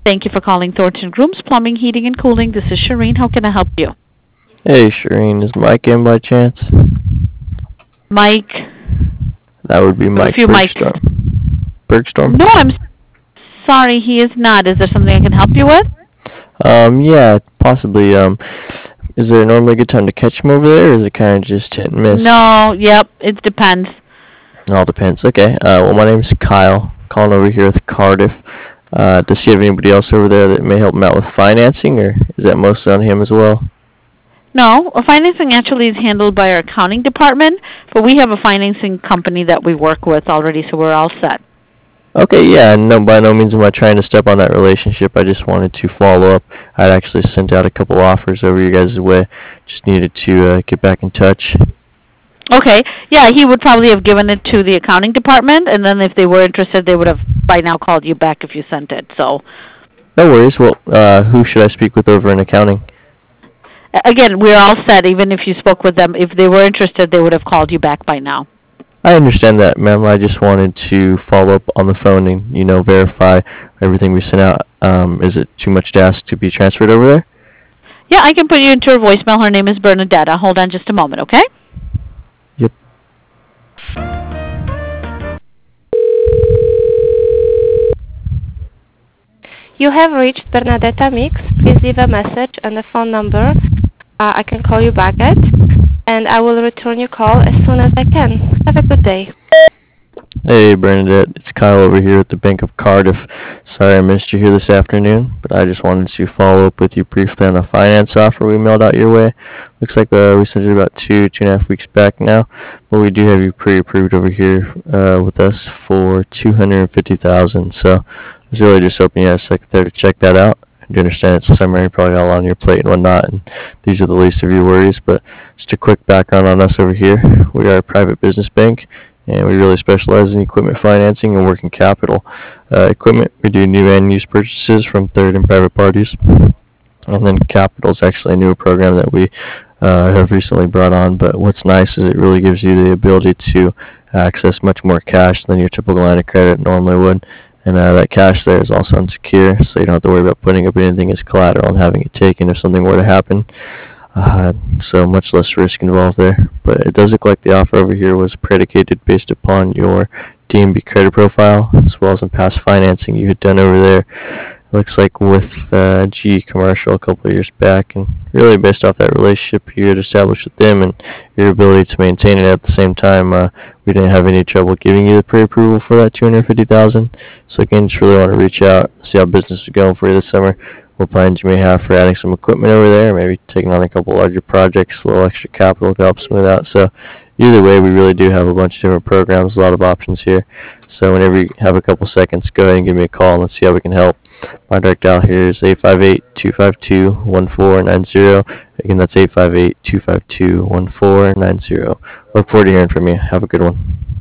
Thank you for calling Thornton Grooms Plumbing, Heating, and Cooling. This is Shireen. How can I help you? Hey, Shireen, is Mike in by chance? Mike, That would be we have a Mike few Mike. Bergstorm. Bergstorm? No, I'm sorry, he is not. Is there something I can help you with? Yeah, possibly. Is there normally a good time to catch him over there, or is it kind of just hit and miss? No, yep, it depends. It all depends. Okay. Well, my name's Kyle. Calling over here with Cardiff. Does he have anybody else over there that may help him out with financing, or is that mostly on him as well? No, financing actually is handled by our accounting department, but we have a financing company that we work with already, so we're all set. Okay, yeah, no, by no means am I trying to step on that relationship. I just wanted to follow up. I'd actually sent out a couple offers over you guys' way. Just needed to get back in touch. Okay, yeah, he would probably have given it to the accounting department, and then if they were interested, they would have by now called you back if you sent it. So, No worries. Well, who should I speak with over in accounting? again, we're all set. Even if you spoke with them, if they were interested, they would have called you back by now. I understand that, ma'am. I just wanted to follow up on the phone and, verify everything we sent out. Is it too much to ask to be transferred over there? Yeah, I can put you into her voicemail. Her name is Bernadetta. Hold on just a moment, okay? Yep. You have reached Bernadetta Mix. Please leave a message and the phone number I can call you back at, and I will return your call as soon as I can. Have a good day. Hey, Bernadette. It's Kyle over here at the Bank of Cardiff. Sorry I missed you here this afternoon, but I just wanted to follow up with you briefly on a finance offer we mailed out your way. Looks like we sent it about 2.5 weeks back now, but we do have you pre-approved over here with us for $250,000. So I was really just hoping you had a second there to check that out. I do understand it's summer, you probably got a lot on your plate and whatnot, and these are the least of your worries. But just a quick background on us over here. We are a private business bank, and we really specialize in equipment financing and working capital. Equipment, we do new and used purchases from third and private parties. And then capital is actually a newer program that we have recently brought on. But what's nice is it really gives you the ability to access much more cash than your typical line of credit normally would. And that cash there is also unsecure, so you don't have to worry about putting up anything as collateral and having it taken if something were to happen. So much less risk involved there. But it does look like the offer over here was predicated based upon your DMB credit profile, as well as some past financing you had done over there. It looks like with GE Commercial a couple of years back, and really based off that relationship you had established with them and your ability to maintain it at the same time, we didn't have any trouble giving you the pre-approval for that $250,000. So again, just really want to reach out, see how business is going for you this summer, what plans you may have for adding some equipment over there, maybe taking on a couple larger projects, a little extra capital to help smooth out. So either way, we really do have a bunch of different programs, a lot of options here. So whenever you have a couple seconds, go ahead and give me a call and let's see how we can help. My direct dial here is 858-252-1490. Again, that's 858-252-1490. Look forward to hearing from you. Have a good one.